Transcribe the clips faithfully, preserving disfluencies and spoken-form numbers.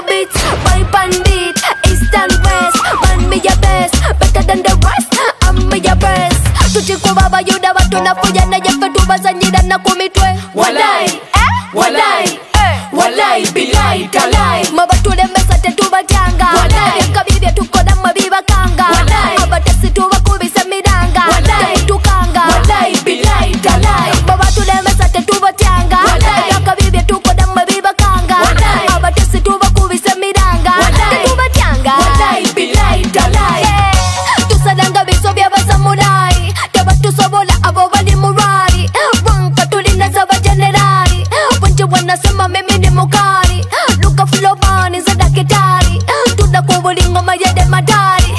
the beats, boy pan beat. East and west, man me your best. Better than the rest, I'm me your best. Tuchiko baba yuda watu na fuja na jefe tubazanyira na kumitwe. Walai, eh? Walai, eh? Walai, bilai, talai. Mabatule mesate tubajanga. Walai, kabibia tukoda mabiba kanga. Walai, abatasi tuwa kubisa midanga. Walai, tukanga. Walai, bilai, talai. Mabatule mesate tubajanga. Walai, kabibia tukoda mabiba kanga. Walai, abatasi tuwa kubisa midanga. Walai, tubajanga. Walai, bilai, talai. Tusadanga biso bya basamurai. Tabatu sobola abo bali murai. Wanka tulina zaba generali. Wenje wanasema mimi ni mukari. Luka flobani za dakitari. Tuna kubulingo mayede madari.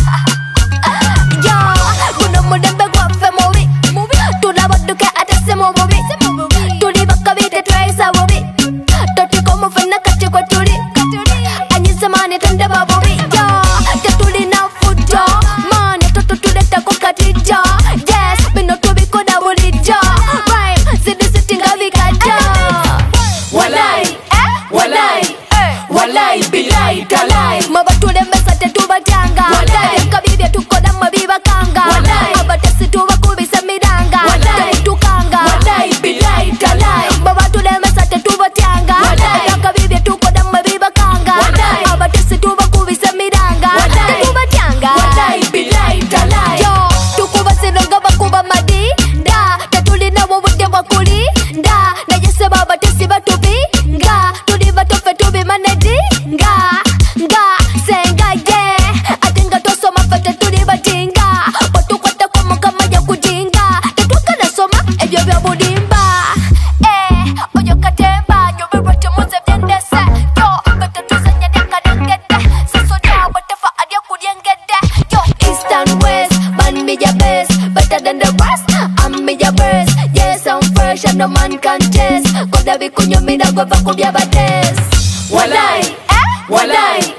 Ya, kuna mudembe kwa fe movi. Tuna waduke atase movi. Tuli baka vite traisa movi. Toti komu fena kache kwa tuli. Anyise mani tende mabovi. Ya, tetuli na futa. Mani toto tuleta kukatija. Yes, mino tubi koda wulija. Rhyme, zidi sitinga vikaja. Walai, eh? Walai, eh? Walai, bilai, talai. Mabatule mesate tubajanga. Walai, kabibia tukoda mabiba kanga. Walai, abatasi tuwa kubisa midanga. Walai, tukanga. Walai, bilai, talai. Mabatule mesate tubajanga. Walai, kabibia tukoda mabiba kanga. Walai, abatasi tuwa kubisa midanga. Walai, tubajanga. Walai, bilai, talai. Yo, tukuba sinonga bakuba madi. Da, tatulina wawude wakuli. Da, na yese baba tesi batubi. Nga, tuli batofe tubi manedi. Nga, nga, senga ye. Atinga toso mafete tuli batinga. Watu kwata kumu kama ya kujinga. Tetuka na soma, ebyo bya budimba. Eh, oyo katemba. Nyobe rote muze vyendese. Yo, bete tuzanya deka nangete. Saso ya watefa adia kudiengete. Yo, east and west, man me your best. Better than the rest, I'm me your best. Yes, I'm fresh and no man can test. Koda vikunyo mina gwa vaku vya bades. Walai, eh? Walai,